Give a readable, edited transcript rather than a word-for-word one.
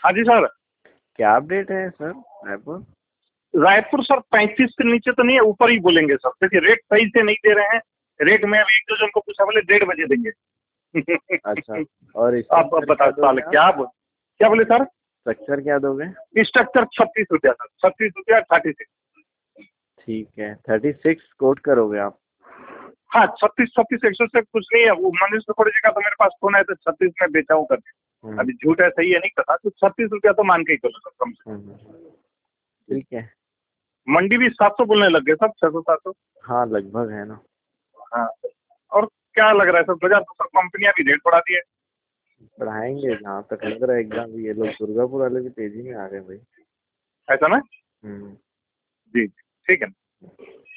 हाँ जी सर। क्या अपडेट है सर रायपुर? रायपुर सर 35 के नीचे तो नहीं है, ऊपर ही बोलेंगे सर। देखिए रेट सही से नहीं दे रहे हैं। रेट में अभी एक दो जन को पूछा, बोले 1:30 बजे देंगे। अच्छा, और आप स्ट्रक्चर बता क्या साले दोगे आप? क्या बोले सर? स्ट्रक्चर क्या दोगे? स्ट्रक्चर 36 रुपया सर, 36 रुपया 36। ठीक है, 36 कोट करोगे आप? हाँ 36 100 से कुछ नहीं है। वो मनीष सिसोदिया का तो मेरे पास फोन है तो 36 में बेचा हूँ करके। हम्म, अभी झूठ है सही है नहीं पता, तो 36 रुपया तो मान के ही चलो सर कम से ठीक है। कम। मंडी भी 700 बोलने लग गए सब, 600 700। हाँ लगभग है ना। हाँ। और क्या लग रहा है सर, बाजार तो सब कंपनियां भी रेट बढ़ा दिए। बढ़ाएंगे, जहाँ तक लग रहा है एकदम। ये लोग दुर्गापुर वाले भी तेजी में आ गए भाई। ऐसा ना? हम्म। जी ठीक है।